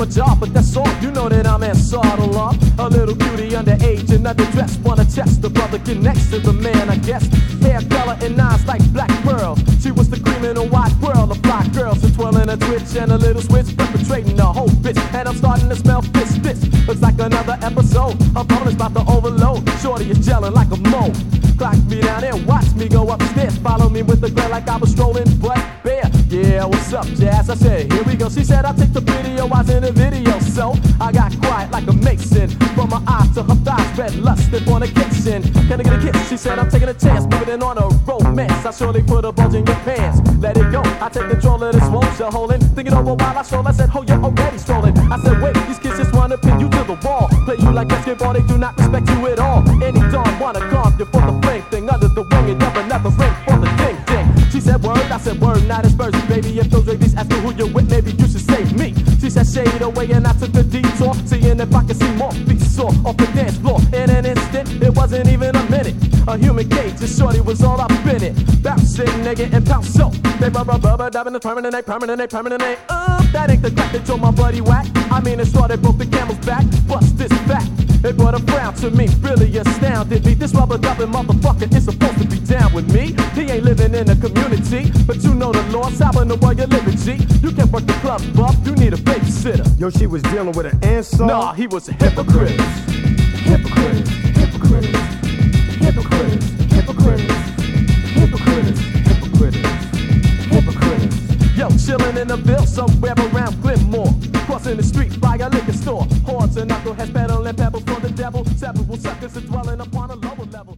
my job, but that's all. You know that I'm Ansar Allah. A little cutie underage and underdressed. Wanna test the brother, get next to the man, I guess. Hair color and eyes like black pearl. She was the cream in a wide world of black girls. So twirling a twitch and a little switch, perpetrating a whole bitch. And I'm starting to smell fish. Looks like another episode. I'm bonus about to overload. Shorty is gelling like a mole. Clock me down and watch me go upstairs. Follow me with the girl like I was strolling, but bare. Yeah, what's up, Jazz? I said, here we go. She said, I'll take the video. I was in the video, so I got quiet like a mason. From my eyes to her thighs, red lust in fornication. Can I get a kiss? She said, I'm taking a chance, moving on a romance. I surely put a bulge in your pants. Let it go. I take control of this swole you're holding. Thinking over while I stroll. I said, oh, you're already strolling. I said, wait, these kids just wanna pin you to the wall. Play you like basketball, they do not respect you at all. Any dawn wanna carve you for the flame thing under the wing and never another ring for the ding ding. She said word, I said word, not as birds, baby. If those ladies ask you who you're with, maybe you should save me. She said shade away and I took a detour, seeing if I could see more feet sore off the dance floor. In an instant, it wasn't even a minute. A human cage, and shorty was all up in it. Bouncing, nigga, and pounce so. They rubber, dubbing the permanent, that ain't the crack that drove my buddy whack. I mean, it started broke the camel's back. Bust this fact, it brought a frown to me, really astounded me. This rubber dubbing motherfucker is supposed to be down with me. He ain't living in the community, but you know the law. How in the world you living, G? You can't work the club, buff. You need a babysitter. Yo, she was dealing with an answer. Nah, he was a hypocrite. Hypocrite. Hypocrite. Hypocrite. Hypocrite. Hypocrite. Hypocrite. Hypocrite. Yo, chillin' in the Ville somewhere around Glenmore. Crossing the street by a liquor store. Horns and knuckleheads peddling pebbles for the devil. Several suckers are dwelling upon a lower level.